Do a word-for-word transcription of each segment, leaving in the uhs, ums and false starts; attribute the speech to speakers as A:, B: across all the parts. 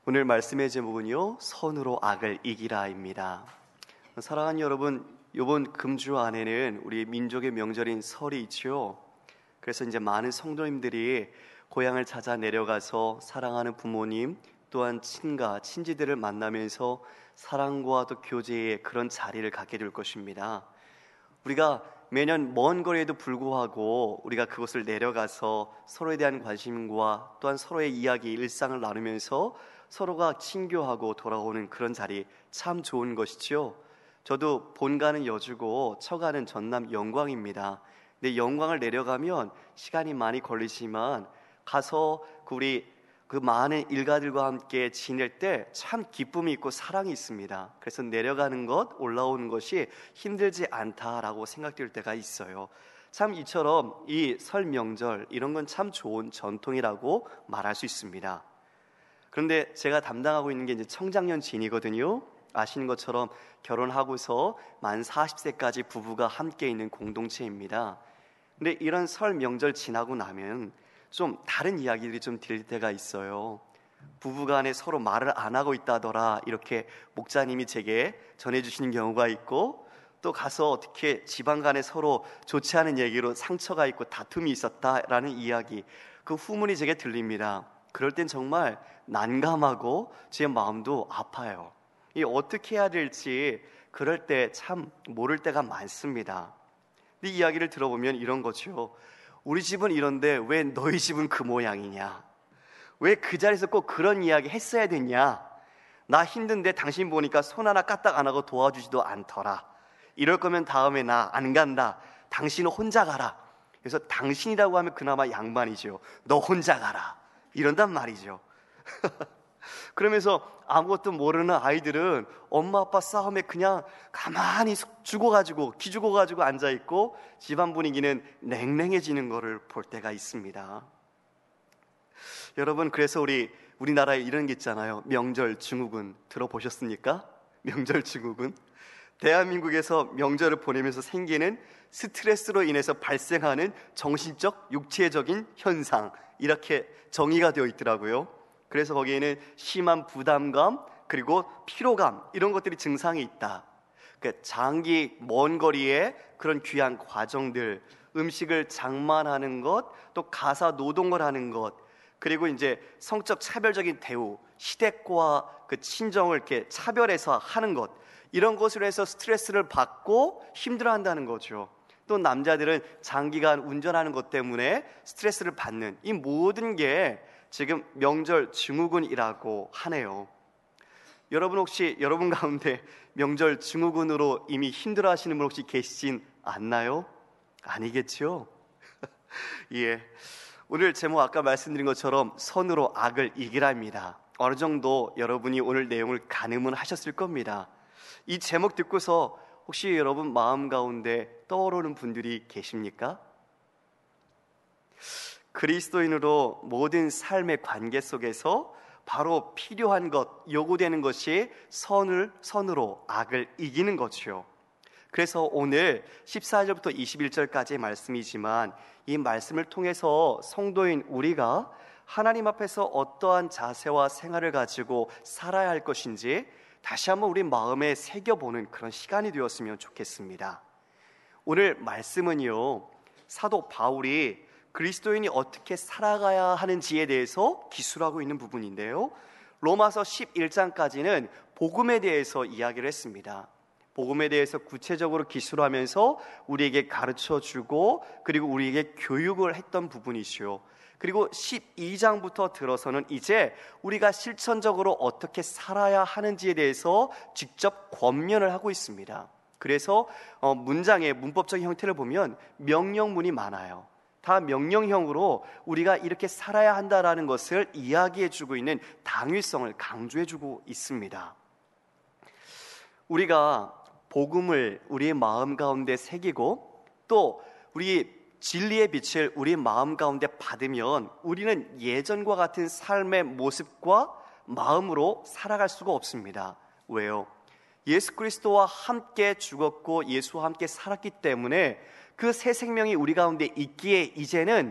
A: 오늘 말씀의 제목은요, 선으로 악을 이기라입니다. 사랑하는 여러분, 이번 금주 안에는 우리 민족의 명절인 설이 있죠. 그래서 이제 많은 성도님들이 고향을 찾아 내려가서 사랑하는 부모님, 또한 친가, 친지들을 만나면서 사랑과 또 교제의 그런 자리를 갖게 될 것입니다. 우리가 매년 먼 거리에도 불구하고 우리가 그곳을 내려가서 서로에 대한 관심과 또한 서로의 이야기, 일상을 나누면서 서로가 친교하고 돌아오는 그런 자리, 참 좋은 것이죠. 저도 본가는 여주고 처가는 전남 영광입니다. 근데 영광을 내려가면 시간이 많이 걸리지만 가서 우리 그 많은 일가들과 함께 지낼 때 참 기쁨이 있고 사랑이 있습니다. 그래서 내려가는 것, 올라오는 것이 힘들지 않다라고 생각될 때가 있어요. 참 이처럼 이 설 명절 이런 건 참 좋은 전통이라고 말할 수 있습니다. 그런데 제가 담당하고 있는 게 이제 청장년진이거든요. 아시는 것처럼 결혼하고서 만 사십 세까지 부부가 함께 있는 공동체입니다. 근데 이런 설 명절 지나고 나면 좀 다른 이야기들이 좀 들릴 때가 있어요. 부부간에 서로 말을 안 하고 있다더라, 이렇게 목사님이 제게 전해주시는 경우가 있고, 또 가서 어떻게 집안간에 서로 좋지 않은 얘기로 상처가 있고 다툼이 있었다라는 이야기, 그 후문이 제게 들립니다. 그럴 땐 정말 난감하고 제 마음도 아파요. 이 어떻게 해야 될지 그럴 때 참 모를 때가 많습니다. 이 이야기를 들어보면 이런 거죠. 우리 집은 이런데 왜 너희 집은 그 모양이냐? 왜 그 자리에서 꼭 그런 이야기 했어야 됐냐? 나 힘든데 당신 보니까 손 하나 까딱 안 하고 도와주지도 않더라. 이럴 거면 다음에 나 안 간다. 당신은 혼자 가라. 그래서 당신이라고 하면 그나마 양반이죠. 너 혼자 가라. 이런단 말이죠. 그러면서 아무것도 모르는 아이들은 엄마 아빠 싸움에 그냥 가만히 죽어가지고 기죽어가지고 앉아있고 집안 분위기는 냉랭해지는 것을 볼 때가 있습니다. 여러분, 그래서 우리 우리나라에 이런 게 있잖아요. 명절 증후군 들어보셨습니까? 명절 증후군. 대한민국에서 명절을 보내면서 생기는 스트레스로 인해서 발생하는 정신적, 육체적인 현상, 이렇게 정의가 되어 있더라고요. 그래서 거기에는 심한 부담감, 그리고 피로감, 이런 것들이 증상이 있다. 그러니까 장기 먼 거리에 그런 귀한 과정들, 음식을 장만하는 것, 또 가사 노동을 하는 것, 그리고 이제 성적 차별적인 대우, 시댁과 그 친정을 이렇게 차별해서 하는 것, 이런 것으로 해서 스트레스를 받고 힘들어한다는 거죠. 또 남자들은 장기간 운전하는 것 때문에 스트레스를 받는, 이 모든 게 지금 명절 증후군이라고 하네요. 여러분, 혹시 여러분 가운데 명절 증후군으로 이미 힘들어하시는 분 혹시 계시진 않나요? 아니겠죠? 예, 오늘 제목 아까 말씀드린 것처럼 선으로 악을 이기라입니다. 어느 정도 여러분이 오늘 내용을 가늠은 하셨을 겁니다. 이 제목 듣고서 혹시 여러분 마음 가운데 떠오르는 분들이 계십니까? 그리스도인으로 모든 삶의 관계 속에서 바로 필요한 것, 요구되는 것이 선을, 선으로 악을 이기는 것이요. 그래서 오늘 십사 절부터 이십일 절까지의 말씀이지만 이 말씀을 통해서 성도인 우리가 하나님 앞에서 어떠한 자세와 생활을 가지고 살아야 할 것인지 다시 한번 우리 마음에 새겨보는 그런 시간이 되었으면 좋겠습니다. 오늘 말씀은요, 사도 바울이 그리스도인이 어떻게 살아가야 하는지에 대해서 기술하고 있는 부분인데요, 로마서 십일 장까지는 복음에 대해서 이야기를 했습니다. 복음에 대해서 구체적으로 기술하면서 우리에게 가르쳐주고 그리고 우리에게 교육을 했던 부분이시요, 그리고 십이 장부터 들어서는 이제 우리가 실천적으로 어떻게 살아야 하는지에 대해서 직접 권면을 하고 있습니다. 그래서 문장의 문법적인 형태를 보면 명령문이 많아요. 다 명령형으로 우리가 이렇게 살아야 한다라는 것을 이야기해주고 있는 당위성을 강조해주고 있습니다. 우리가 복음을 우리의 마음 가운데 새기고 또 우리 진리의 빛을 우리 마음 가운데 받으면 우리는 예전과 같은 삶의 모습과 마음으로 살아갈 수가 없습니다. 왜요? 예수 그리스도와 함께 죽었고 예수와 함께 살았기 때문에 그 새 생명이 우리 가운데 있기에 이제는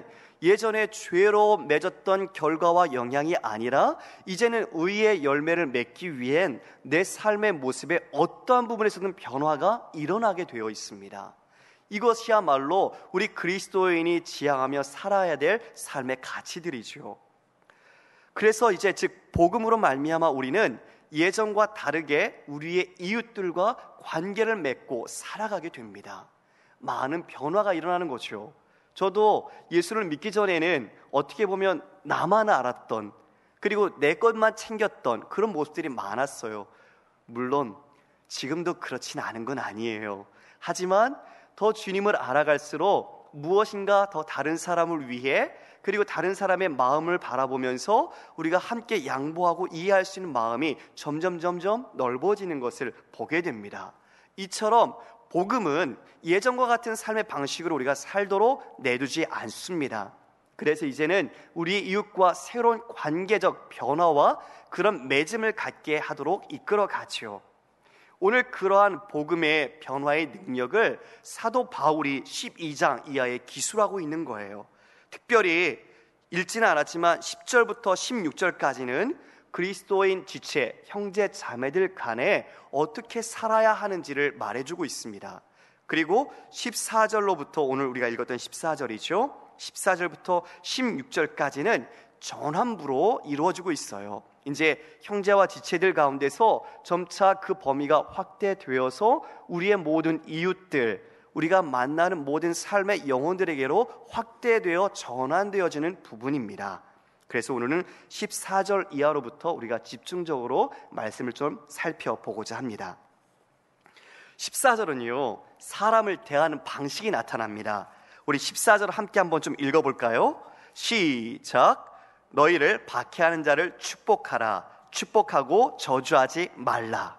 A: 예전에 죄로 맺었던 결과와 영향이 아니라 이제는 의의 열매를 맺기 위한 내 삶의 모습에 어떠한 부분에서든 변화가 일어나게 되어 있습니다. 이것이야말로 우리 그리스도인이 지향하며 살아야 될 삶의 가치들이죠. 그래서 이제 즉 복음으로 말미암아 우리는 예전과 다르게 우리의 이웃들과 관계를 맺고 살아가게 됩니다. 많은 변화가 일어나는 거죠. 저도 예수를 믿기 전에는 어떻게 보면 나만 알았던, 그리고 내 것만 챙겼던 그런 모습들이 많았어요. 물론 지금도 그렇진 않은 건 아니에요. 하지만 더 주님을 알아갈수록 무엇인가 더 다른 사람을 위해, 그리고 다른 사람의 마음을 바라보면서 우리가 함께 양보하고 이해할 수 있는 마음이 점점 점점 넓어지는 것을 보게 됩니다. 이처럼 복음은 예전과 같은 삶의 방식으로 우리가 살도록 내두지 않습니다. 그래서 이제는 우리 이웃과 새로운 관계적 변화와 그런 맺음을 갖게 하도록 이끌어 가죠. 오늘 그러한 복음의 변화의 능력을 사도 바울이 십이 장 이하에 기술하고 있는 거예요. 특별히 읽지는 않았지만 십 절부터 십육 절까지는 그리스도인 지체, 형제 자매들 간에 어떻게 살아야 하는지를 말해주고 있습니다. 그리고 십사 절로부터 오늘 우리가 읽었던 십사 절이죠. 십사 절부터 십육 절까지는 전환부로 이루어지고 있어요. 이제 형제와 지체들 가운데서 점차 그 범위가 확대되어서 우리의 모든 이웃들, 우리가 만나는 모든 삶의 영혼들에게로 확대되어 전환되어지는 부분입니다. 그래서 오늘은 십사 절 이하로부터 우리가 집중적으로 말씀을 좀 살펴보고자 합니다. 십사 절은요, 사람을 대하는 방식이 나타납니다. 우리 십사 절 함께 한번 좀 읽어볼까요? 시작. 너희를 박해하는 자를 축복하라. 축복하고 저주하지 말라.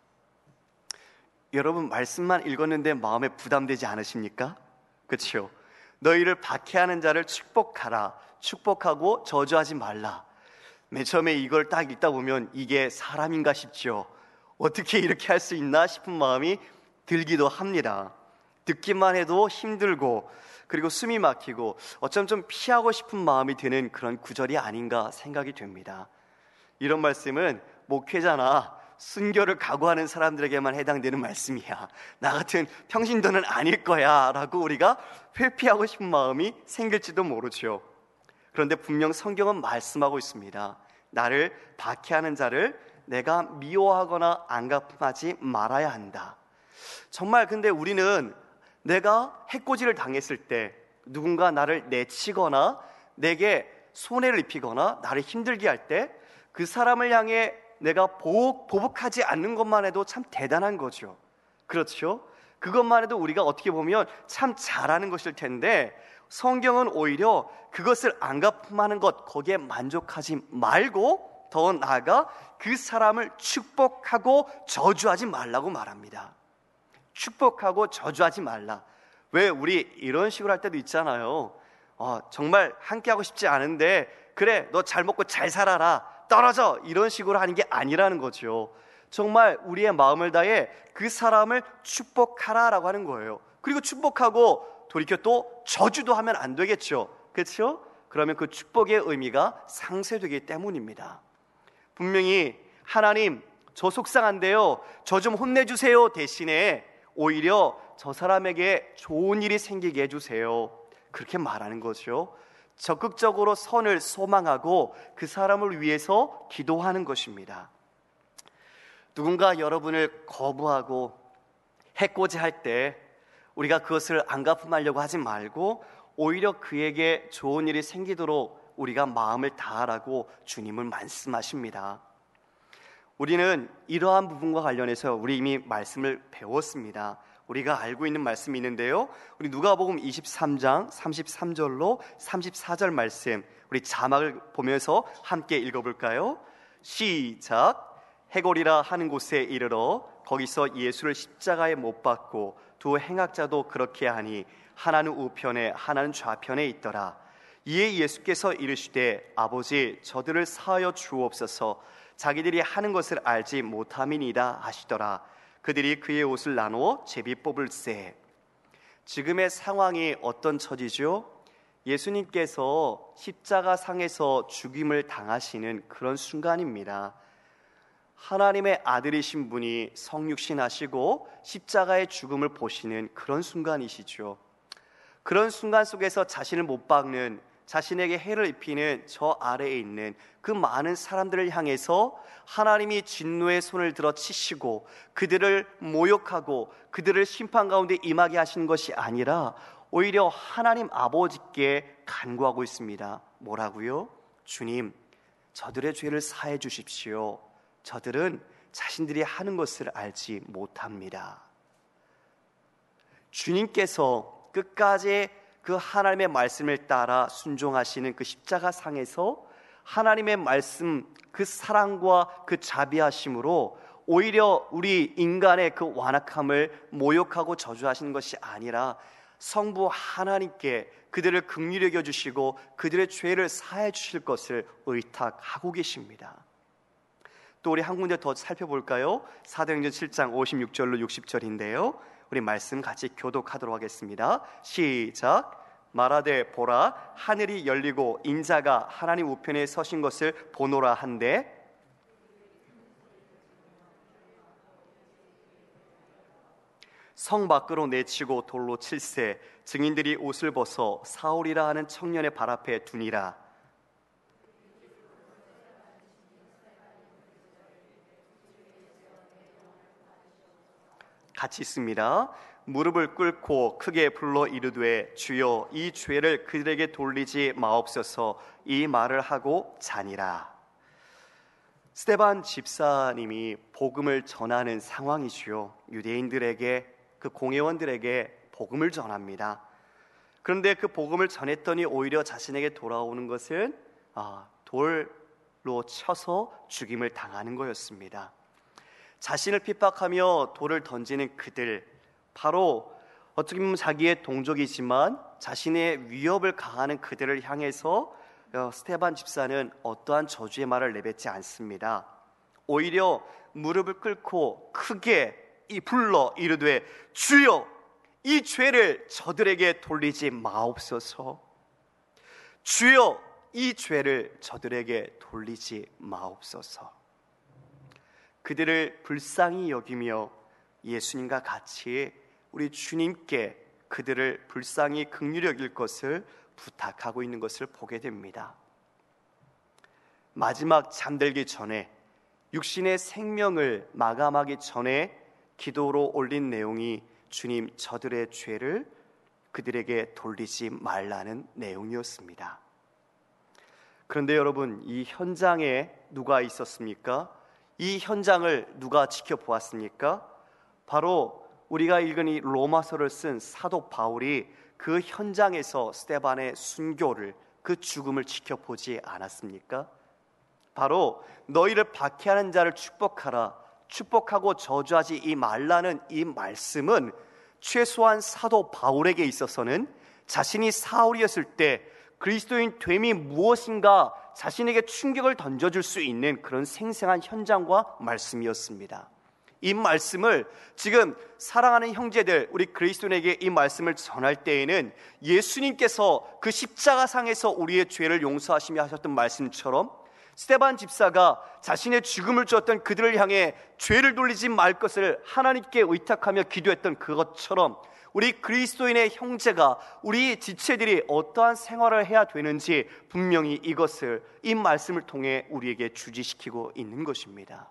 A: 여러분, 말씀만 읽었는데 마음에 부담되지 않으십니까? 그렇죠? 너희를 박해하는 자를 축복하라. 축복하고 저주하지 말라. 맨 처음에 이걸 딱 읽다 보면 이게 사람인가 싶죠. 어떻게 이렇게 할 수 있나 싶은 마음이 들기도 합니다. 듣기만 해도 힘들고, 그리고 숨이 막히고 어쩜 좀 피하고 싶은 마음이 드는 그런 구절이 아닌가 생각이 됩니다. 이런 말씀은 목회자나 순교를 각오하는 사람들에게만 해당되는 말씀이야. 나 같은 평신도는 아닐 거야 라고 우리가 회피하고 싶은 마음이 생길지도 모르죠. 그런데 분명 성경은 말씀하고 있습니다. 나를 박해하는 자를 내가 미워하거나 안갚음하지 말아야 한다. 정말 근데 우리는 내가 해코지를 당했을 때, 누군가 나를 내치거나 내게 손해를 입히거나 나를 힘들게 할 때 그 사람을 향해 내가 보복, 보복하지 않는 것만 해도 참 대단한 거죠. 그렇죠? 그것만 해도 우리가 어떻게 보면 참 잘하는 것일 텐데, 성경은 오히려 그것을 안갚음하는 것, 거기에 만족하지 말고 더 나아가 그 사람을 축복하고 저주하지 말라고 말합니다. 축복하고 저주하지 말라. 왜 우리 이런 식으로 할 때도 있잖아요. 어, 정말 함께하고 싶지 않은데 그래, 너 잘 먹고 잘 살아라, 떨어져, 이런 식으로 하는 게 아니라는 거죠. 정말 우리의 마음을 다해 그 사람을 축복하라라고 하는 거예요. 그리고 축복하고 돌이켜 또 저주도 하면 안 되겠죠. 그렇죠? 그러면 그 축복의 의미가 상쇄되기 때문입니다. 분명히 하나님, 저 속상한데요, 저 좀 혼내주세요 대신에 오히려 저 사람에게 좋은 일이 생기게 해주세요, 그렇게 말하는 거죠. 적극적으로 선을 소망하고 그 사람을 위해서 기도하는 것입니다. 누군가 여러분을 거부하고 해코지할 때 우리가 그것을 안갚음하려고 하지 말고 오히려 그에게 좋은 일이 생기도록 우리가 마음을 다하라고 주님은 말씀하십니다. 우리는 이러한 부분과 관련해서 우리 이미 말씀을 배웠습니다. 우리가 알고 있는 말씀이 있는데요, 우리 누가복음 이십삼 장 삼십삼 절로 삼십사 절 말씀, 우리 자막을 보면서 함께 읽어볼까요? 시작. 해골이라 하는 곳에 이르러 거기서 예수를 십자가에 못 박고 두 행악자도 그렇게 하니 하나는 우편에 하나는 좌편에 있더라. 이에 예수께서 이르시되 아버지, 저들을 사하여 주옵소서, 자기들이 하는 것을 알지 못함이니이다 하시더라. 그들이 그의 옷을 나누어 제비 뽑을세. 지금의 상황이 어떤 처지죠? 예수님께서 십자가 상에서 죽임을 당하시는 그런 순간입니다. 하나님의 아들이신 분이 성육신하시고 십자가의 죽음을 보시는 그런 순간이시죠. 그런 순간 속에서 자신을 못 박는, 자신에게 해를 입히는 저 아래에 있는 그 많은 사람들을 향해서 하나님이 진노의 손을 들어 치시고 그들을 모욕하고 그들을 심판 가운데 임하게 하시는 것이 아니라 오히려 하나님 아버지께 간구하고 있습니다. 뭐라고요? 주님, 저들의 죄를 사해 주십시오. 저들은 자신들이 하는 것을 알지 못합니다. 주님께서 끝까지 그 하나님의 말씀을 따라 순종하시는 그 십자가 상에서 하나님의 말씀, 그 사랑과 그 자비하심으로 오히려 우리 인간의 그 완악함을 모욕하고 저주하시는 것이 아니라 성부 하나님께 그들을 긍휼히 여겨 주시고 그들의 죄를 사해 주실 것을 의탁하고 계십니다. 또 우리 한 군데 더 살펴볼까요? 사도행전 칠 장 오십육 절로 육십 절인데요, 우리 말씀 같이 교독하도록 하겠습니다. 시작. 말하되 보라, 하늘이 열리고 인자가 하나님 우편에 서신 것을 보노라 한데, 성 밖으로 내치고 돌로 칠세, 증인들이 옷을 벗어 사울이라 하는 청년의 발 앞에 두니라. 같이 있습니다. 무릎을 꿇고 크게 불러 이르되 주여 이 죄를 그들에게 돌리지 마옵소서. 이 말을 하고 자니라. 스데반 집사님이 복음을 전하는 상황이지요. 유대인들에게, 그 공회원들에게 복음을 전합니다. 그런데 그 복음을 전했더니 오히려 자신에게 돌아오는 것은 아, 돌로 쳐서 죽임을 당하는 거였습니다. 자신을 핍박하며 돌을 던지는 그들, 바로 어떻게 보면 자기의 동족이지만 자신의 위협을 가하는 그들을 향해서 스데반 집사는 어떠한 저주의 말을 내뱉지 않습니다. 오히려 무릎을 꿇고 크게 이 불러 이르되 주여 이 죄를 저들에게 돌리지 마옵소서. 주여 이 죄를 저들에게 돌리지 마옵소서. 그들을 불쌍히 여기며 예수님과 같이 우리 주님께 그들을 불쌍히 긍휼히 여길 것을 부탁하고 있는 것을 보게 됩니다. 마지막 잠들기 전에, 육신의 생명을 마감하기 전에 기도로 올린 내용이 주님 저들의 죄를 그들에게 돌리지 말라는 내용이었습니다. 그런데 여러분, 이 현장에 누가 있었습니까? 이 현장을 누가 지켜보았습니까? 바로 우리가 읽은 이 로마서를 쓴 사도 바울이 그 현장에서 스데반의 순교를, 그 죽음을 지켜보지 않았습니까? 바로 너희를 박해하는 자를 축복하라, 축복하고 저주하지 이 말라는 이 말씀은 최소한 사도 바울에게 있어서는 자신이 사울이었을 때 그리스도인 됨이 무엇인가 자신에게 충격을 던져줄 수 있는 그런 생생한 현장과 말씀이었습니다. 이 말씀을 지금 사랑하는 형제들, 우리 그리스도인에게 이 말씀을 전할 때에는 예수님께서 그 십자가상에서 우리의 죄를 용서하시며 하셨던 말씀처럼 스데반 집사가 자신의 죽음을 주었던 그들을 향해 죄를 돌리지 말 것을 하나님께 의탁하며 기도했던 그것처럼 우리 그리스도인의 형제가, 우리 지체들이 어떠한 생활을 해야 되는지 분명히 이것을, 이 말씀을 통해 우리에게 주지시키고 있는 것입니다.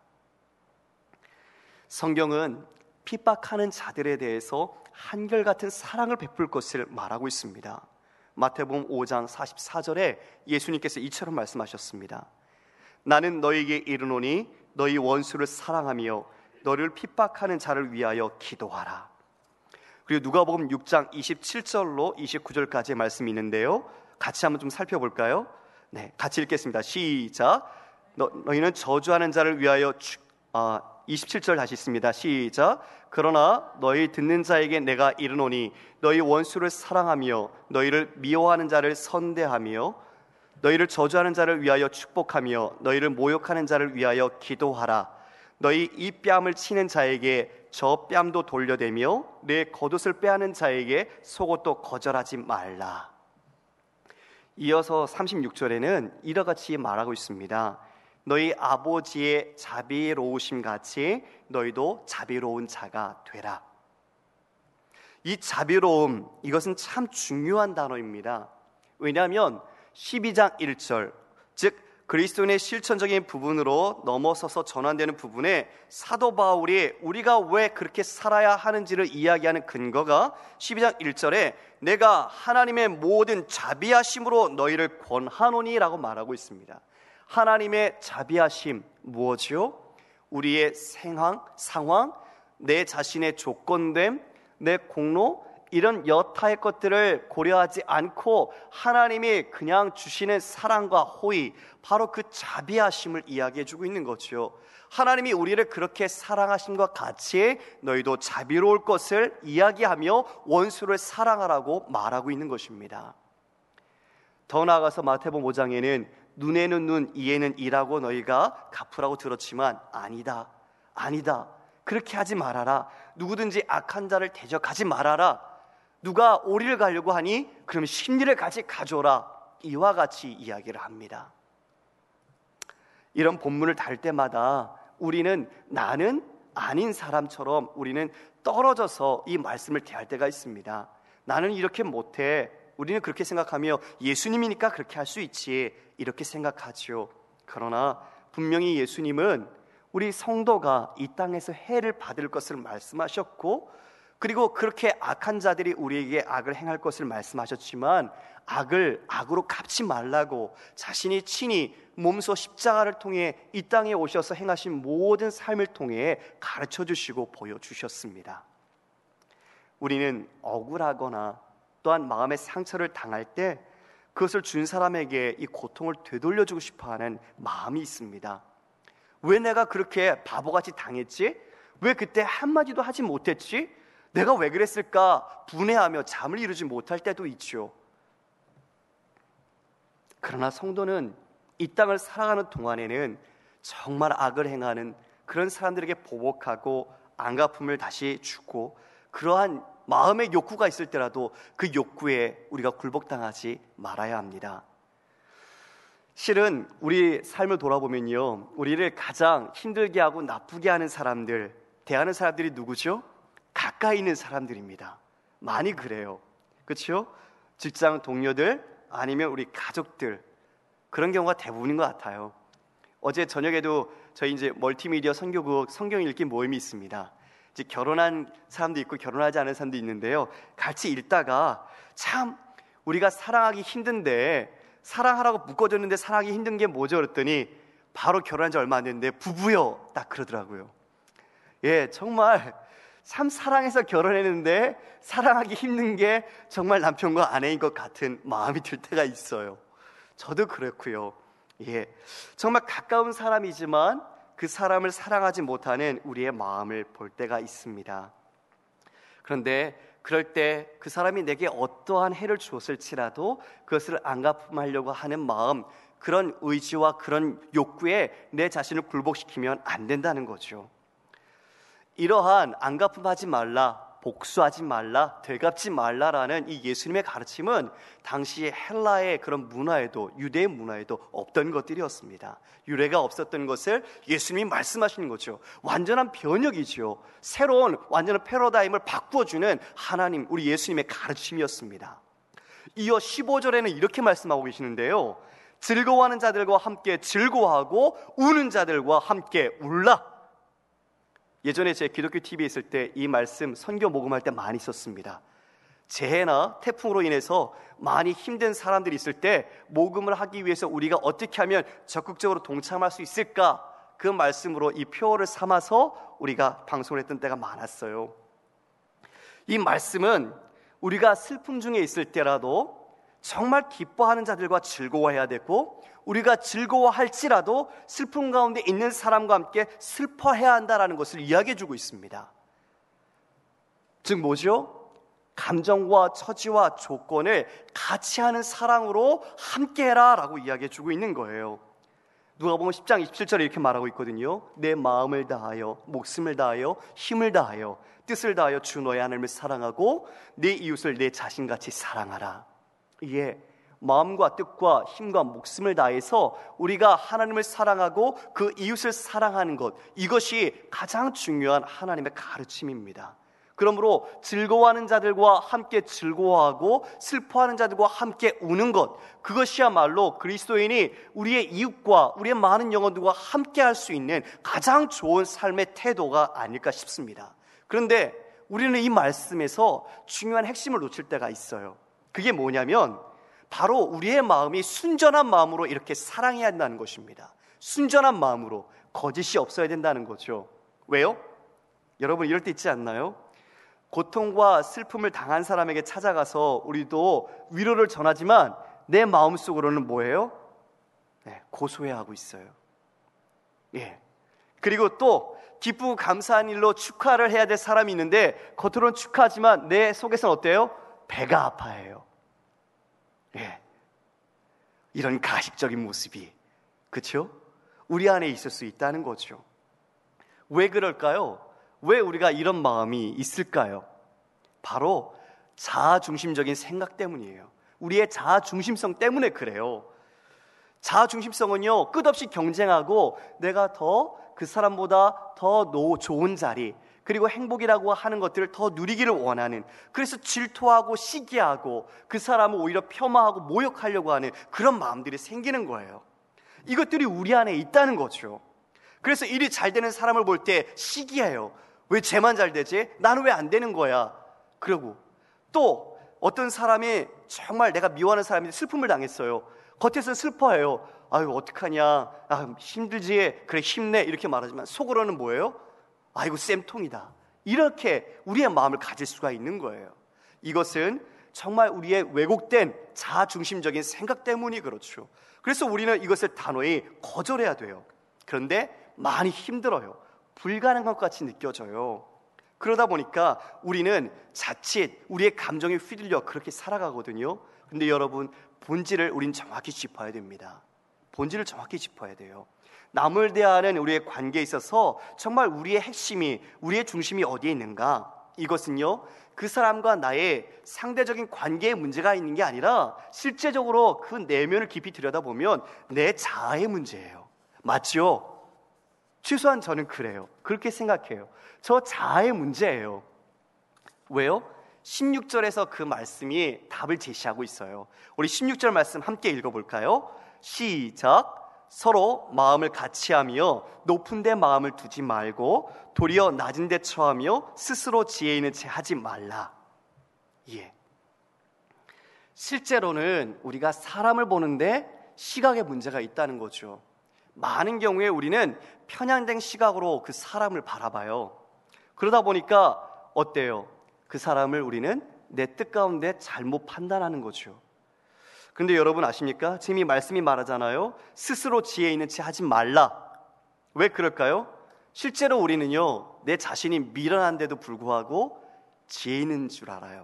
A: 성경은 핍박하는 자들에 대해서 한결같은 사랑을 베풀 것을 말하고 있습니다. 마태복음 오 장 사십사 절에 예수님께서 이처럼 말씀하셨습니다. 나는 너희에게 이르노니 너희 원수를 사랑하며 너를 핍박하는 자를 위하여 기도하라. 그리고 누가복음 육 장 이십칠 절로 이십구 절까지의 말씀이 있는데요, 같이 한번 좀 살펴볼까요? 네, 같이 읽겠습니다. 시작. 너, 너희는 저주하는 자를 위하여 주, 아, 이십칠 절 다시 있습니다. 시작. 그러나 너희 듣는 자에게 내가 이르노니 너희 원수를 사랑하며 너희를 미워하는 자를 선대하며 너희를 저주하는 자를 위하여 축복하며 너희를 모욕하는 자를 위하여 기도하라. 너희 이 뺨을 치는 자에게 저 뺨도 돌려대며 내 겉옷을 빼앗는 자에게 속옷도 거절하지 말라. 이어서 삼십육 절에는 이와 같이 말하고 있습니다. 너희 아버지의 자비로우심 같이 너희도 자비로운 자가 되라. 이 자비로움, 이것은 참 중요한 단어입니다. 왜냐하면 십이 장 일 절, 즉 그리스도인의 실천적인 부분으로 넘어서서 전환되는 부분에 사도 바울이 우리가 왜 그렇게 살아야 하는지를 이야기하는 근거가 십이 장 일 절에 내가 하나님의 모든 자비하심으로 너희를 권하노니 라고 말하고 있습니다. 하나님의 자비하심 무엇이요? 우리의 생황, 상황, 내 자신의 조건됨, 내 공로, 이런 여타의 것들을 고려하지 않고 하나님이 그냥 주시는 사랑과 호의, 바로 그 자비하심을 이야기해주고 있는 거죠. 하나님이 우리를 그렇게 사랑하심과 같이 너희도 자비로울 것을 이야기하며 원수를 사랑하라고 말하고 있는 것입니다. 더 나아가서 마태복음 오 장에는 눈에는 눈, 이에는 이라고 너희가 갚으라고 들었지만 아니다, 아니다, 그렇게 하지 말아라. 누구든지 악한 자를 대적하지 말아라. 누가 오리를 가려고 하니 그럼 십리를 같이 가져라. 이와 같이 이야기를 합니다. 이런 본문을 다룰 때마다 우리는 나는 아닌 사람처럼 우리는 떨어져서 이 말씀을 대할 때가 있습니다. 나는 이렇게 못해. 우리는 그렇게 생각하며 예수님이니까 그렇게 할 수 있지, 이렇게 생각하죠. 그러나 분명히 예수님은 우리 성도가 이 땅에서 해를 받을 것을 말씀하셨고, 그리고 그렇게 악한 자들이 우리에게 악을 행할 것을 말씀하셨지만 악을 악으로 갚지 말라고 자신이 친히 몸소 십자가를 통해 이 땅에 오셔서 행하신 모든 삶을 통해 가르쳐 주시고 보여주셨습니다. 우리는 억울하거나 또한 마음의 상처를 당할 때 그것을 준 사람에게 이 고통을 되돌려주고 싶어하는 마음이 있습니다. 왜 내가 그렇게 바보같이 당했지? 왜 그때 한마디도 하지 못했지? 내가 왜 그랬을까? 분해하며 잠을 이루지 못할 때도 있죠. 그러나 성도는 이 땅을 살아가는 동안에는 정말 악을 행하는 그런 사람들에게 보복하고 안갚음을 다시 주고, 그러한 마음의 욕구가 있을 때라도 그 욕구에 우리가 굴복당하지 말아야 합니다. 실은 우리 삶을 돌아보면요, 우리를 가장 힘들게 하고 나쁘게 하는 사람들, 대하는 사람들이 누구죠? 가까이 있는 사람들입니다. 많이 그래요. 그렇죠? 직장 동료들, 아니면 우리 가족들, 그런 경우가 대부분인 것 같아요. 어제 저녁에도 저희 이제 멀티미디어 선교국 성경 읽기 모임이 있습니다. 이제 결혼한 사람도 있고 결혼하지 않은 사람도 있는데요, 같이 읽다가 참 우리가 사랑하기 힘든데, 사랑하라고 묶어줬는데 사랑하기 힘든 게 뭐죠? 그랬더니 바로 결혼한 지 얼마 안 됐는데 부부요, 딱 그러더라고요. 예, 정말 참 사랑해서 결혼했는데 사랑하기 힘든 게 정말 남편과 아내인 것 같은 마음이 들 때가 있어요. 저도 그렇고요. 예, 정말 가까운 사람이지만 그 사람을 사랑하지 못하는 우리의 마음을 볼 때가 있습니다. 그런데 그럴 때 그 사람이 내게 어떠한 해를 주었을지라도 그것을 안갚음하려고 하는 마음, 그런 의지와 그런 욕구에 내 자신을 굴복시키면 안 된다는 거죠. 이러한 안갚음하지 말라, 복수하지 말라, 되갚지 말라라는 이 예수님의 가르침은 당시 헬라의 그런 문화에도, 유대의 문화에도 없던 것들이었습니다. 유래가 없었던 것을 예수님이 말씀하시는 거죠. 완전한 변혁이죠. 새로운 완전한 패러다임을 바꾸어주는 하나님, 우리 예수님의 가르침이었습니다. 이어 십오 절에는 이렇게 말씀하고 계시는데요, 즐거워하는 자들과 함께 즐거워하고 우는 자들과 함께 울라. 예전에 제 기독교 티비에 있을 때 이 말씀 선교 목음할 때 많이 썼습니다. 재해나 태풍으로 인해서 많이 힘든 사람들이 있을 때 목음을 하기 위해서 우리가 어떻게 하면 적극적으로 동참할 수 있을까? 그 말씀으로 이 표어를 삼아서 우리가 방송을 했던 때가 많았어요. 이 말씀은 우리가 슬픔 중에 있을 때라도 정말 기뻐하는 자들과 즐거워해야 되고, 우리가 즐거워할지라도 슬픔 가운데 있는 사람과 함께 슬퍼해야 한다는 것을 이야기해주고 있습니다. 즉 뭐죠? 감정과 처지와 조건을 같이 하는 사랑으로 함께해라 라고 이야기해주고 있는 거예요. 누가복음 십 장 이십칠 절에 이렇게 말하고 있거든요. 내 마음을 다하여, 목숨을 다하여, 힘을 다하여, 뜻을 다하여 주 너의 하나님을 사랑하고 내 이웃을 내 자신같이 사랑하라. 이게 마음과 뜻과 힘과 목숨을 다해서 우리가 하나님을 사랑하고 그 이웃을 사랑하는 것, 이것이 가장 중요한 하나님의 가르침입니다. 그러므로 즐거워하는 자들과 함께 즐거워하고 슬퍼하는 자들과 함께 우는 것, 그것이야말로 그리스도인이 우리의 이웃과 우리의 많은 영혼들과 함께 할 수 있는 가장 좋은 삶의 태도가 아닐까 싶습니다. 그런데 우리는 이 말씀에서 중요한 핵심을 놓칠 때가 있어요. 그게 뭐냐면 바로 우리의 마음이 순전한 마음으로 이렇게 사랑해야 한다는 것입니다. 순전한 마음으로, 거짓이 없어야 된다는 거죠. 왜요? 여러분 이럴 때 있지 않나요? 고통과 슬픔을 당한 사람에게 찾아가서 우리도 위로를 전하지만 내 마음속으로는 뭐예요? 네, 고소해하고 있어요. 예. 그리고 또 기쁘고 감사한 일로 축하를 해야 될 사람이 있는데 겉으로는 축하하지만 내 속에서는 어때요? 배가 아파해요. 예. 이런 가식적인 모습이, 그렇죠? 우리 안에 있을 수 있다는 거죠. 왜 그럴까요? 왜 우리가 이런 마음이 있을까요? 바로 자아중심적인 생각 때문이에요. 우리의 자아중심성 때문에 그래요. 자아중심성은요, 끝없이 경쟁하고 내가 더 그 사람보다 더 노, 좋은 자리, 그리고 행복이라고 하는 것들을 더 누리기를 원하는, 그래서 질투하고 시기하고 그 사람을 오히려 폄하하고 모욕하려고 하는 그런 마음들이 생기는 거예요. 이것들이 우리 안에 있다는 거죠. 그래서 일이 잘 되는 사람을 볼 때 시기해요. 왜 쟤만 잘 되지? 나는 왜 안 되는 거야? 그러고 또 어떤 사람이 정말 내가 미워하는 사람이 슬픔을 당했어요. 겉에서는 슬퍼해요. 아유 어떡하냐, 아, 힘들지, 그래 힘내, 이렇게 말하지만 속으로는 뭐예요? 아이고 쌤통이다, 이렇게 우리의 마음을 가질 수가 있는 거예요. 이것은 정말 우리의 왜곡된 자아중심적인 생각 때문이 그렇죠. 그래서 우리는 이것을 단호히 거절해야 돼요. 그런데 많이 힘들어요. 불가능한 것 같이 느껴져요. 그러다 보니까 우리는 자칫 우리의 감정에 휘둘려 그렇게 살아가거든요. 근데 여러분, 본질을 우린 정확히 짚어야 됩니다. 본질을 정확히 짚어야 돼요. 남을 대하는 우리의 관계에 있어서 정말 우리의 핵심이, 우리의 중심이 어디에 있는가? 이것은요, 그 사람과 나의 상대적인 관계에 문제가 있는 게 아니라 실제적으로 그 내면을 깊이 들여다보면 내 자아의 문제예요. 맞죠? 최소한 저는 그래요. 그렇게 생각해요. 저 자아의 문제예요. 왜요? 십육 절에서 그 말씀이 답을 제시하고 있어요. 우리 십육 절 말씀 함께 읽어볼까요? 시작. 서로 마음을 같이하며 높은 데 마음을 두지 말고 도리어 낮은 데 처하며 스스로 지혜 있는 채 하지 말라. 예. 실제로는 우리가 사람을 보는데 시각에 문제가 있다는 거죠. 많은 경우에 우리는 편향된 시각으로 그 사람을 바라봐요. 그러다 보니까 어때요? 그 사람을 우리는 내 뜻 가운데 잘못 판단하는 거죠. 그런데 여러분 아십니까? 지금 이 말씀이 말하잖아요. 스스로 지혜 있는 채 하지 말라. 왜 그럴까요? 실제로 우리는요, 내 자신이 미련한데도 불구하고 지혜 있는 줄 알아요.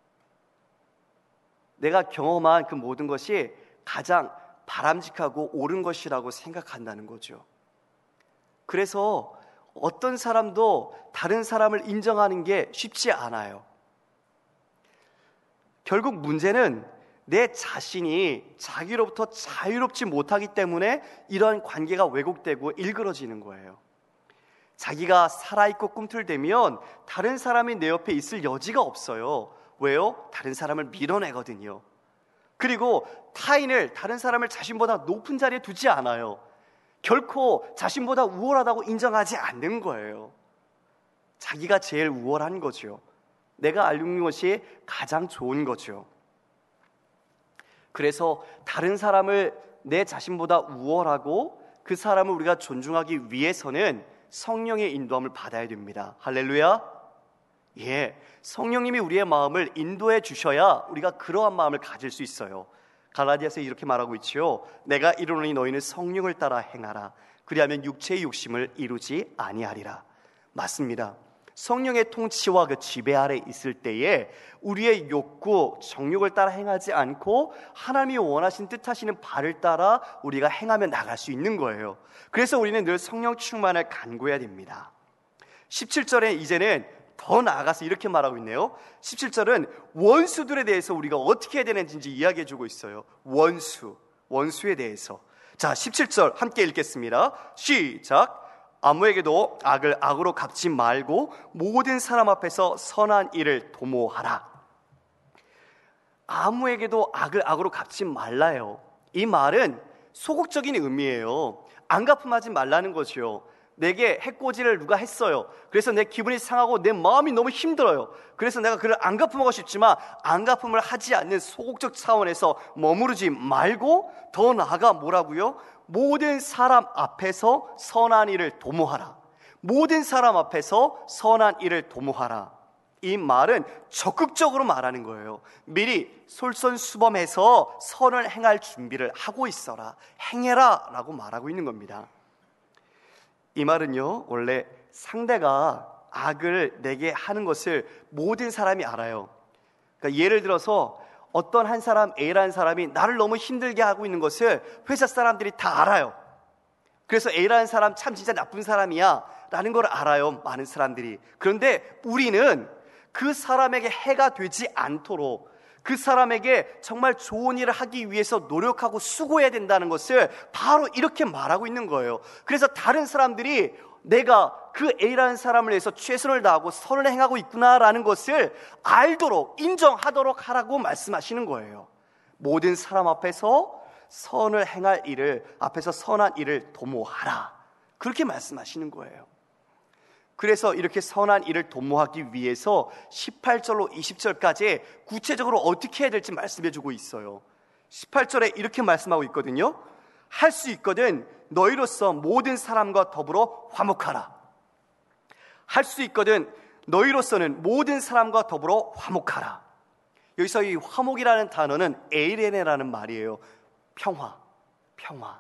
A: 내가 경험한 그 모든 것이 가장 바람직하고 옳은 것이라고 생각한다는 거죠. 그래서 어떤 사람도 다른 사람을 인정하는 게 쉽지 않아요. 결국 문제는 내 자신이 자기로부터 자유롭지 못하기 때문에 이런 관계가 왜곡되고 일그러지는 거예요. 자기가 살아있고 꿈틀대면 다른 사람이 내 옆에 있을 여지가 없어요. 왜요? 다른 사람을 밀어내거든요. 그리고 타인을, 다른 사람을 자신보다 높은 자리에 두지 않아요. 결코 자신보다 우월하다고 인정하지 않는 거예요. 자기가 제일 우월한 거죠. 내가 알는 것이 가장 좋은 거죠. 그래서 다른 사람을 내 자신보다 우월하고 그 사람을 우리가 존중하기 위해서는 성령의 인도함을 받아야 됩니다. 할렐루야. 예, 성령님이 우리의 마음을 인도해 주셔야 우리가 그러한 마음을 가질 수 있어요. 갈라디아서 이렇게 말하고 있지요. 내가 이르노니 너희는 성령을 따라 행하라. 그리하면 육체의 욕심을 이루지 아니하리라. 맞습니다. 성령의 통치와 그 지배 아래 있을 때에 우리의 욕구, 정욕을 따라 행하지 않고 하나님이 원하신 뜻하시는 바를 따라 우리가 행하며 나갈 수 있는 거예요. 그래서 우리는 늘 성령 충만을 간구해야 됩니다. 십칠 절에 이제는 더 나아가서 이렇게 말하고 있네요. 십칠 절은 원수들에 대해서 우리가 어떻게 해야 되는지 이야기해 주고 있어요. 원수, 원수에 대해서. 자, 십칠 절 함께 읽겠습니다. 시작. 아무에게도 악을 악으로 갚지 말고 모든 사람 앞에서 선한 일을 도모하라. 아무에게도 악을 악으로 갚지 말라요. 이 말은 소극적인 의미예요. 안 갚음하지 말라는 거죠. 내게 해코지를 누가 했어요. 그래서 내 기분이 상하고 내 마음이 너무 힘들어요. 그래서 내가 그를 안 갚음하고 싶지만 안 갚음을 하지 않는 소극적 차원에서 머무르지 말고 더 나아가 뭐라고요? 모든 사람 앞에서 선한 일을 도모하라. 모든 사람 앞에서 선한 일을 도모하라. 이 말은 적극적으로 말하는 거예요. 미리 솔선수범해서 선을 행할 준비를 하고 있어라. 행해라 라고 말하고 있는 겁니다. 이 말은요, 원래 상대가 악을 내게 하는 것을 모든 사람이 알아요. 그러니까 예를 들어서 어떤 한 사람, A라는 사람이 나를 너무 힘들게 하고 있는 것을 회사 사람들이 다 알아요. 그래서 A라는 사람 참 진짜 나쁜 사람이야 라는 걸 알아요, 많은 사람들이. 그런데 우리는 그 사람에게 해가 되지 않도록, 그 사람에게 정말 좋은 일을 하기 위해서 노력하고 수고해야 된다는 것을 바로 이렇게 말하고 있는 거예요. 그래서 다른 사람들이 내가 그 A라는 사람을 위해서 최선을 다하고 선을 행하고 있구나라는 것을 알도록, 인정하도록 하라고 말씀하시는 거예요. 모든 사람 앞에서 선을 행할 일을, 앞에서 선한 일을 도모하라, 그렇게 말씀하시는 거예요. 그래서 이렇게 선한 일을 도모하기 위해서 십팔 절로 이십 절까지 구체적으로 어떻게 해야 될지 말씀해 주고 있어요. 십팔 절에 이렇게 말씀하고 있거든요. 할 수 있거든 너희로서 모든 사람과 더불어 화목하라. 할 수 있거든 너희로서는 모든 사람과 더불어 화목하라. 여기서 이 화목이라는 단어는 에이레네라는 말이에요. 평화, 평화.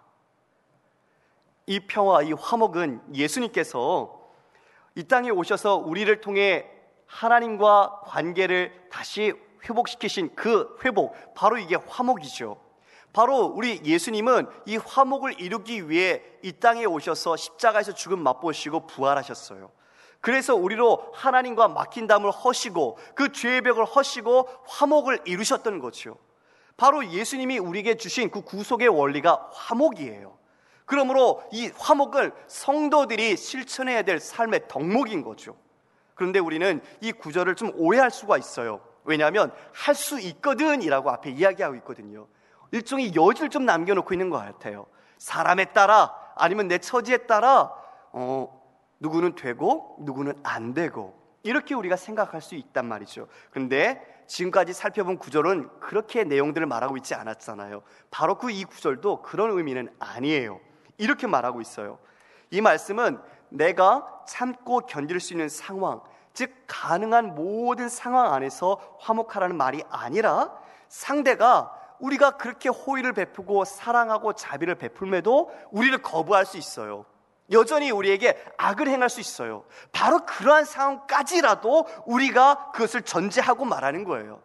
A: 이 평화, 이 화목은 예수님께서 이 땅에 오셔서 우리를 통해 하나님과 관계를 다시 회복시키신 그 회복, 바로 이게 화목이죠. 바로 우리 예수님은 이 화목을 이루기 위해 이 땅에 오셔서 십자가에서 죽음 맛보시고 부활하셨어요. 그래서 우리로 하나님과 막힌 담을 허시고 그 죄의 벽을 허시고 화목을 이루셨던 거죠. 바로 예수님이 우리에게 주신 그 구속의 원리가 화목이에요. 그러므로 이 화목을 성도들이 실천해야 될 삶의 덕목인 거죠. 그런데 우리는 이 구절을 좀 오해할 수가 있어요. 왜냐하면 할 수 있거든 이라고 앞에 이야기하고 있거든요. 일종의 여지를 좀 남겨놓고 있는 것 같아요. 사람에 따라, 아니면 내 처지에 따라 어, 누구는 되고 누구는 안 되고, 이렇게 우리가 생각할 수 있단 말이죠. 그런데 지금까지 살펴본 구절은 그렇게 내용들을 말하고 있지 않았잖아요. 바로 그 이 구절도 그런 의미는 아니에요. 이렇게 말하고 있어요. 이 말씀은 내가 참고 견딜 수 있는 상황, 즉 가능한 모든 상황 안에서 화목하라는 말이 아니라, 상대가 우리가 그렇게 호의를 베푸고 사랑하고 자비를 베풀매도 우리를 거부할 수 있어요. 여전히 우리에게 악을 행할 수 있어요. 바로 그러한 상황까지라도 우리가 그것을 전제하고 말하는 거예요.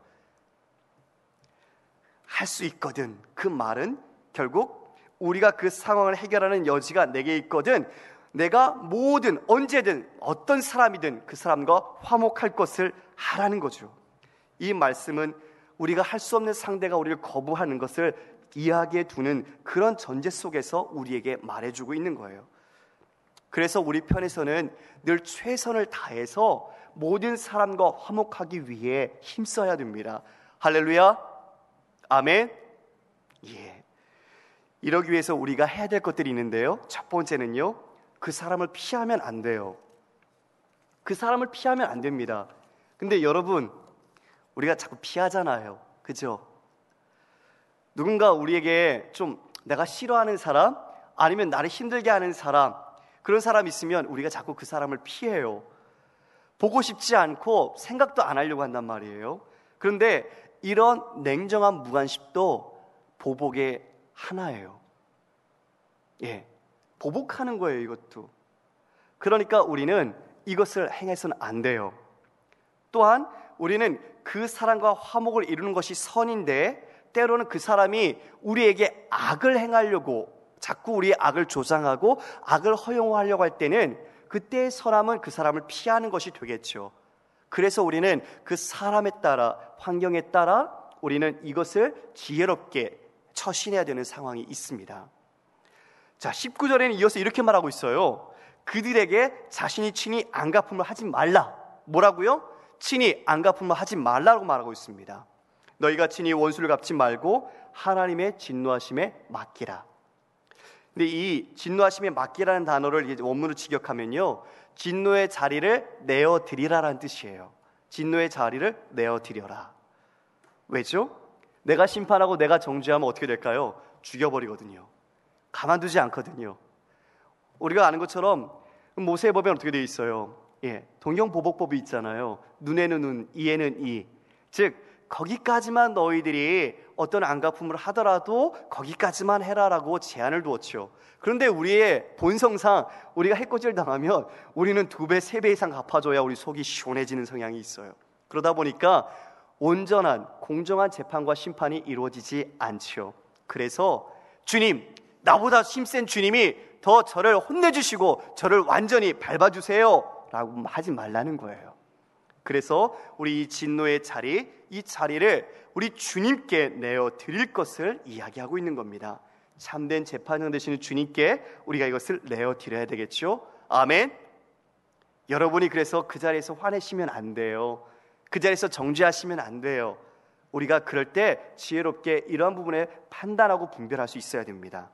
A: 할 수 있거든, 그 말은 결국 우리가 그 상황을 해결하는 여지가 내게 있거든 내가 뭐든 언제든 어떤 사람이든 그 사람과 화목할 것을 하라는 거죠. 이 말씀은 우리가 할 수 없는 상대가 우리를 거부하는 것을 이야기해 두는 그런 전제 속에서 우리에게 말해주고 있는 거예요. 그래서 우리 편에서는 늘 최선을 다해서 모든 사람과 화목하기 위해 힘써야 됩니다. 할렐루야, 아멘. 예. 이러기 위해서 우리가 해야 될 것들이 있는데요, 첫 번째는요, 그 사람을 피하면 안 돼요. 그 사람을 피하면 안 됩니다. 근데 여러분, 우리가 자꾸 피하잖아요, 그죠? 누군가 우리에게 좀 내가 싫어하는 사람, 아니면 나를 힘들게 하는 사람, 그런 사람 있으면 우리가 자꾸 그 사람을 피해요. 보고 싶지 않고 생각도 안 하려고 한단 말이에요. 그런데 이런 냉정한 무관심도 보복의 하나예요. 예, 보복하는 거예요, 이것도. 그러니까 우리는 이것을 행해서는 안 돼요. 또한 우리는 그 사람과 화목을 이루는 것이 선인데, 때로는 그 사람이 우리에게 악을 행하려고 자꾸 우리의 악을 조장하고 악을 허용하려고 할 때는 그때의 선함은 그 사람을 피하는 것이 되겠죠. 그래서 우리는 그 사람에 따라, 환경에 따라 우리는 이것을 지혜롭게 처신해야 되는 상황이 있습니다. 자, 십구 절에는 이어서 이렇게 말하고 있어요. 그들에게 자신이 친히 안갚음을 하지 말라. 뭐라고요? 친히 안갚음을 하지 말라고 말하고 있습니다. 너희가 친히 원수를 갚지 말고 하나님의 진노하심에 맡기라. 근데 이 진노하심에 맡기라는 단어를 이제 원문으로 직역하면요, 진노의 자리를 내어드리라라는 뜻이에요. 진노의 자리를 내어드려라. 왜죠? 내가 심판하고 내가 정죄하면 어떻게 될까요? 죽여버리거든요. 가만두지 않거든요. 우리가 아는 것처럼 모세의 법에는 어떻게 되어 있어요? 예, 동경보복법이 있잖아요. 눈에는 눈, 이에는 이. 즉 거기까지만 너희들이 어떤 안갚음을 하더라도 거기까지만 해라라고 제한을 두었죠. 그런데 우리의 본성상 우리가 해코지를 당하면 우리는 두 배, 세 배 이상 갚아줘야 우리 속이 시원해지는 성향이 있어요. 그러다 보니까 온전한 공정한 재판과 심판이 이루어지지 않죠. 그래서 주님, 나보다 힘센 주님이 더 저를 혼내주시고 저를 완전히 밟아주세요 라고 하지 말라는 거예요. 그래서 우리 이 진노의 자리, 이 자리를 우리 주님께 내어 드릴 것을 이야기하고 있는 겁니다. 참된 재판장 되시는 주님께 우리가 이것을 내어 드려야 되겠죠. 아멘. 여러분이 그래서 그 자리에서 화내시면 안 돼요. 그 자리에서 정죄하시면 안 돼요. 우리가 그럴 때 지혜롭게 이러한 부분에 판단하고 분별할 수 있어야 됩니다.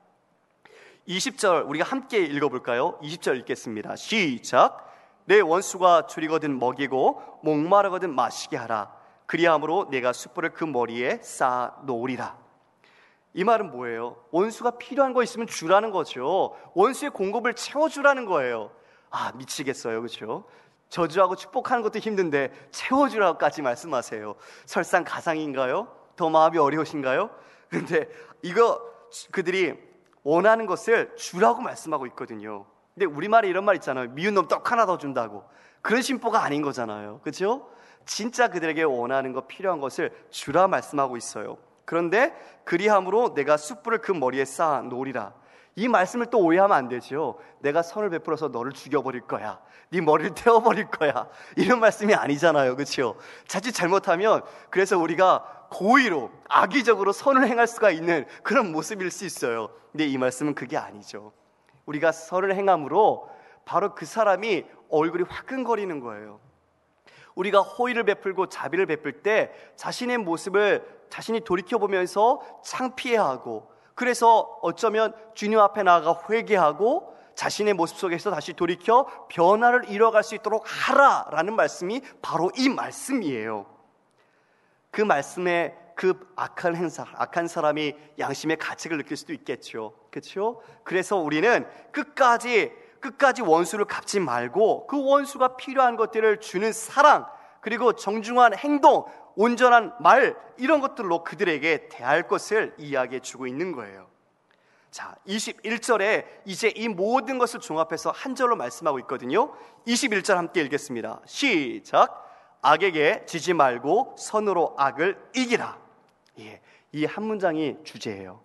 A: 이십 절 우리가 함께 읽어볼까요? 이십 절 읽겠습니다. 시작. 내 원수가 줄이거든 먹이고 목마르거든 마시게 하라. 그리함으로 내가 숯불을 그 머리에 쌓아 놓으리라. 이 말은 뭐예요? 원수가 필요한 거 있으면 주라는 거죠. 원수의 공급을 채워주라는 거예요. 아, 미치겠어요, 그렇죠? 저주하고 축복하는 것도 힘든데 채워주라고까지 말씀하세요. 설상가상인가요? 더 마음이 어려우신가요? 그런데 이거 그들이 원하는 것을 주라고 말씀하고 있거든요. 근데 우리말에 이런 말 있잖아요. 미운 놈 떡 하나 더 준다고. 그런 심보가 아닌 거잖아요. 그렇죠? 진짜 그들에게 원하는 것, 필요한 것을 주라 말씀하고 있어요. 그런데 그리함으로 내가 숯불을 그 머리에 쌓아 놓으리라. 이 말씀을 또 오해하면 안 되죠. 내가 선을 베풀어서 너를 죽여버릴 거야. 네 머리를 태워버릴 거야. 이런 말씀이 아니잖아요. 그렇죠? 자칫 잘못하면 그래서 우리가 고의로 악의적으로 선을 행할 수가 있는 그런 모습일 수 있어요. 근데 이 말씀은 그게 아니죠. 우리가 선을 행함으로 바로 그 사람이 얼굴이 화끈거리는 거예요. 우리가 호의를 베풀고 자비를 베풀 때 자신의 모습을 자신이 돌이켜보면서 창피해하고, 그래서 어쩌면 주님 앞에 나아가 회개하고 자신의 모습 속에서 다시 돌이켜 변화를 이뤄갈 수 있도록 하라라는 말씀이 바로 이 말씀이에요. 그 말씀에 그 악한 행사, 악한 사람이 양심의 가책을 느낄 수도 있겠죠. 그렇죠? 그래서 우리는 끝까지 끝까지 원수를 갚지 말고 그 원수가 필요한 것들을 주는 사랑, 그리고 정중한 행동, 온전한 말, 이런 것들로 그들에게 대할 것을 이야기해 주고 있는 거예요. 자, 이십일 절에 이제 이 모든 것을 종합해서 한 절로 말씀하고 있거든요. 이십일 절 함께 읽겠습니다. 시작. 악에게 지지 말고 선으로 악을 이기라. 예, 이 한 문장이 주제예요.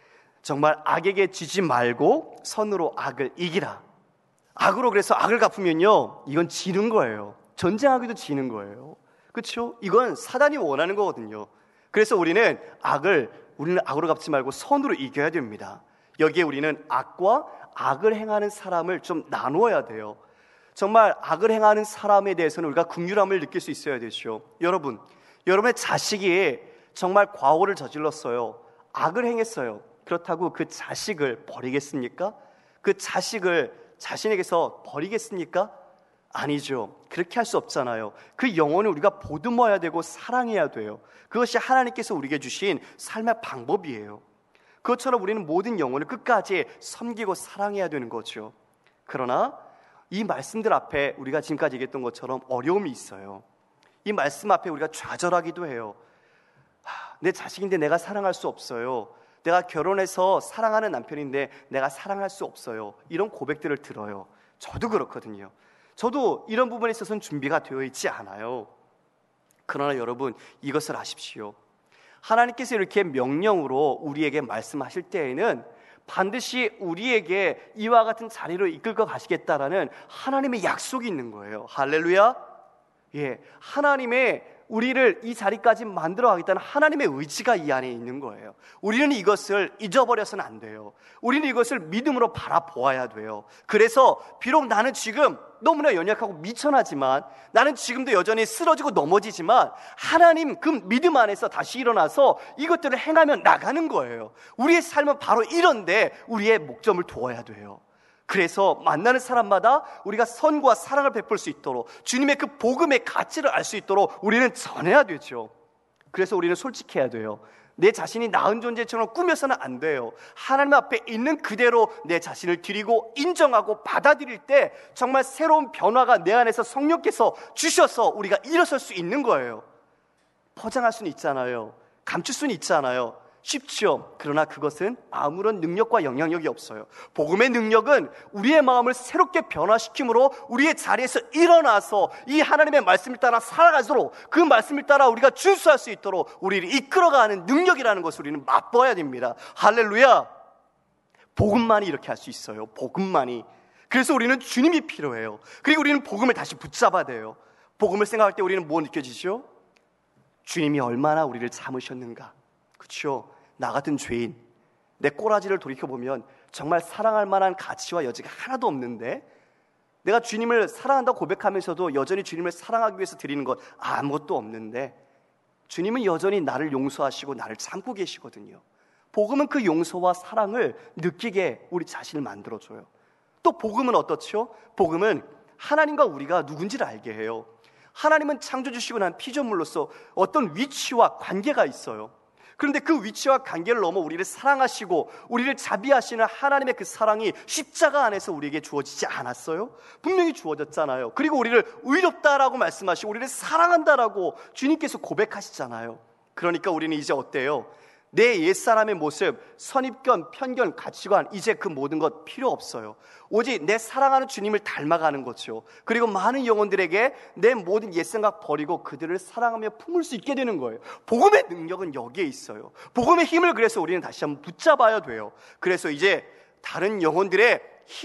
A: 정말 악에게 지지 말고 선으로 악을 이기라. 악으로 그래서 악을 갚으면요, 이건 지는 거예요. 전쟁하기도 지는 거예요. 그렇죠? 이건 사단이 원하는 거거든요. 그래서 우리는 악을 우리는 악으로 갚지 말고 선으로 이겨야 됩니다. 여기에 우리는 악과 악을 행하는 사람을 좀 나누어야 돼요. 정말 악을 행하는 사람에 대해서는 우리가 긍휼함을 느낄 수 있어야 되죠. 여러분, 여러분의 자식이 정말 과오를 저질렀어요. 악을 행했어요. 그렇다고 그 자식을 버리겠습니까? 그 자식을 자신에게서 버리겠습니까? 아니죠. 그렇게 할 수 없잖아요. 그 영혼을 우리가 보듬어야 되고 사랑해야 돼요. 그것이 하나님께서 우리에게 주신 삶의 방법이에요. 그것처럼 우리는 모든 영혼을 끝까지 섬기고 사랑해야 되는 거죠. 그러나 이 말씀들 앞에 우리가 지금까지 얘기했던 것처럼 어려움이 있어요. 이 말씀 앞에 우리가 좌절하기도 해요. 하, 내 자식인데 내가 사랑할 수 없어요. 내가 결혼해서 사랑하는 남편인데 내가 사랑할 수 없어요. 이런 고백들을 들어요. 저도 그렇거든요. 저도 이런 부분에 있어서는 준비가 되어 있지 않아요. 그러나 여러분, 이것을 아십시오. 하나님께서 이렇게 명령으로 우리에게 말씀하실 때에는 반드시 우리에게 이와 같은 자리로 이끌고 가시겠다라는 하나님의 약속이 있는 거예요. 할렐루야. 예, 하나님의 우리를 이 자리까지 만들어 가겠다는 하나님의 의지가 이 안에 있는 거예요. 우리는 이것을 잊어버려서는 안 돼요. 우리는 이것을 믿음으로 바라보아야 돼요. 그래서 비록 나는 지금 너무나 연약하고 미천하지만, 나는 지금도 여전히 쓰러지고 넘어지지만, 하나님 그 믿음 안에서 다시 일어나서 이것들을 행하며 나가는 거예요. 우리의 삶은 바로 이런데 우리의 목점을 두어야 돼요. 그래서 만나는 사람마다 우리가 선과 사랑을 베풀 수 있도록, 주님의 그 복음의 가치를 알 수 있도록 우리는 전해야 되죠. 그래서 우리는 솔직해야 돼요. 내 자신이 나은 존재처럼 꾸며서는 안 돼요. 하나님 앞에 있는 그대로 내 자신을 드리고 인정하고 받아들일 때 정말 새로운 변화가 내 안에서 성령께서 주셔서 우리가 일어설 수 있는 거예요. 포장할 수는 있잖아요. 감출 수는 있잖아요. 쉽죠. 그러나 그것은 아무런 능력과 영향력이 없어요. 복음의 능력은 우리의 마음을 새롭게 변화시킴으로 우리의 자리에서 일어나서 이 하나님의 말씀을 따라 살아가도록, 그 말씀을 따라 우리가 준수할 수 있도록 우리를 이끌어가는 능력이라는 것을 우리는 맛보아야 됩니다. 할렐루야. 복음만이 이렇게 할 수 있어요. 복음만이. 그래서 우리는 주님이 필요해요. 그리고 우리는 복음을 다시 붙잡아야 돼요. 복음을 생각할 때 우리는 뭐 느껴지죠? 주님이 얼마나 우리를 참으셨는가. 그렇죠? 나 같은 죄인, 내 꼬라지를 돌이켜보면 정말 사랑할 만한 가치와 여지가 하나도 없는데, 내가 주님을 사랑한다고 고백하면서도 여전히 주님을 사랑하기 위해서 드리는 것 아무것도 없는데, 주님은 여전히 나를 용서하시고 나를 참고 계시거든요. 복음은 그 용서와 사랑을 느끼게 우리 자신을 만들어줘요. 또 복음은 어떻죠? 복음은 하나님과 우리가 누군지를 알게 해요. 하나님은 창조주시고 난 피조물로서 어떤 위치와 관계가 있어요. 그런데 그 위치와 관계를 넘어 우리를 사랑하시고 우리를 자비하시는 하나님의 그 사랑이 십자가 안에서 우리에게 주어지지 않았어요? 분명히 주어졌잖아요. 그리고 우리를 의롭다라고 말씀하시고 우리를 사랑한다라고 주님께서 고백하시잖아요. 그러니까 우리는 이제 어때요? 내 옛사람의 모습, 선입견, 편견, 가치관, 이제 그 모든 것 필요 없어요. 오직 내 사랑하는 주님을 닮아가는 거죠. 그리고 많은 영혼들에게 내 모든 옛생각 버리고 그들을 사랑하며 품을 수 있게 되는 거예요. 복음의 능력은 여기에 있어요. 복음의 힘을 그래서 우리는 다시 한번 붙잡아야 돼요. 그래서 이제 다른 영혼들의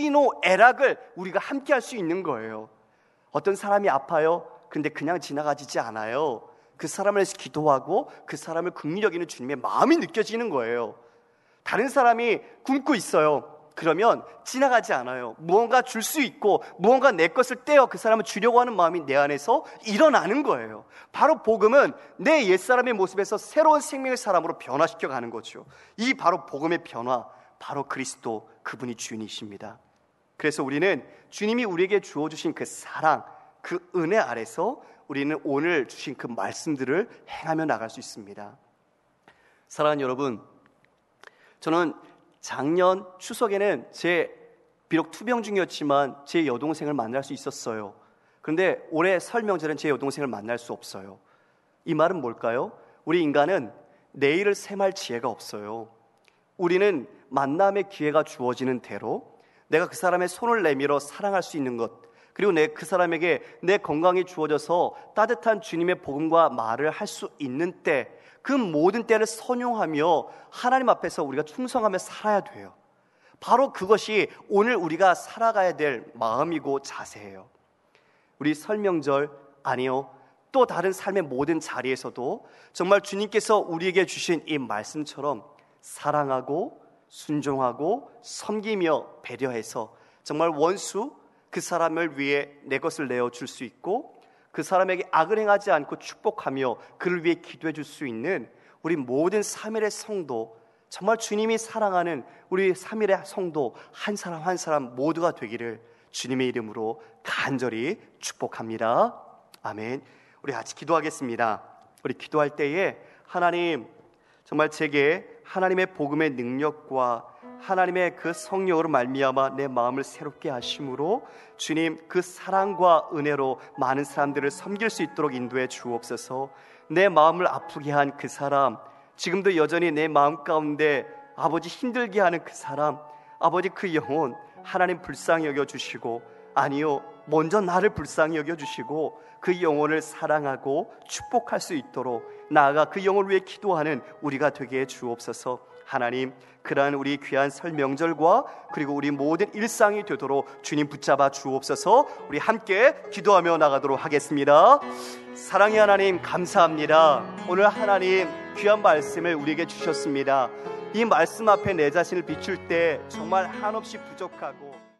A: 희노애락을 우리가 함께 할 수 있는 거예요. 어떤 사람이 아파요. 근데 그냥 지나가지지 않아요. 그 사람을 위해서 기도하고 그 사람을 긍휼히 여기는 주님의 마음이 느껴지는 거예요. 다른 사람이 굶고 있어요. 그러면 지나가지 않아요. 무언가 줄 수 있고 무언가 내 것을 떼어 그 사람을 주려고 하는 마음이 내 안에서 일어나는 거예요. 바로 복음은 내 옛사람의 모습에서 새로운 생명의 사람으로 변화시켜 가는 거죠. 이 바로 복음의 변화, 바로 그리스도, 그분이 주인이십니다. 그래서 우리는 주님이 우리에게 주어주신 그 사랑, 그 은혜 아래서 우리는 오늘 주신 그 말씀들을 행하며 나갈 수 있습니다. 사랑하는 여러분, 저는 작년 추석에는 제 비록 투병 중이었지만 제 여동생을 만날 수 있었어요. 그런데 올해 설 명절엔 제 여동생을 만날 수 없어요. 이 말은 뭘까요? 우리 인간은 내일을 셈할 지혜가 없어요. 우리는 만남의 기회가 주어지는 대로 내가 그 사람의 손을 내밀어 사랑할 수 있는 것, 그리고 내 그 사람에게 내 건강이 주어져서 따뜻한 주님의 복음과 말을 할 수 있는 때, 그 모든 때를 선용하며 하나님 앞에서 우리가 충성하며 살아야 돼요. 바로 그것이 오늘 우리가 살아가야 될 마음이고 자세예요. 우리 설 명절, 아니요, 또 다른 삶의 모든 자리에서도 정말 주님께서 우리에게 주신 이 말씀처럼 사랑하고 순종하고 섬기며 배려해서 정말 원수, 그 사람을 위해 내 것을 내어줄 수 있고 그 사람에게 악을 행하지 않고 축복하며 그를 위해 기도해 줄 수 있는 우리 모든 삼일의 성도, 정말 주님이 사랑하는 우리 삼일의 성도 한 사람 한 사람 모두가 되기를 주님의 이름으로 간절히 축복합니다. 아멘. 우리 같이 기도하겠습니다. 우리 기도할 때에 하나님, 정말 제게 하나님의 복음의 능력과 하나님의 그 성령으로 말미암아 내 마음을 새롭게 하심으로 주님 그 사랑과 은혜로 많은 사람들을 섬길 수 있도록 인도해 주옵소서. 내 마음을 아프게 한 그 사람, 지금도 여전히 내 마음 가운데 아버지 힘들게 하는 그 사람, 아버지 그 영혼 하나님 불쌍히 여겨주시고, 아니요 먼저 나를 불쌍히 여겨주시고 그 영혼을 사랑하고 축복할 수 있도록 나아가 그 영혼을 위해 기도하는 우리가 되게 해 주옵소서. 하나님, 그러한 우리 귀한 설 명절과 그리고 우리 모든 일상이 되도록 주님 붙잡아 주옵소서. 우리 함께 기도하며 나가도록 하겠습니다. 사랑의 하나님, 감사합니다. 오늘 하나님 귀한 말씀을 우리에게 주셨습니다. 이 말씀 앞에 내 자신을 비출 때 정말 한없이 부족하고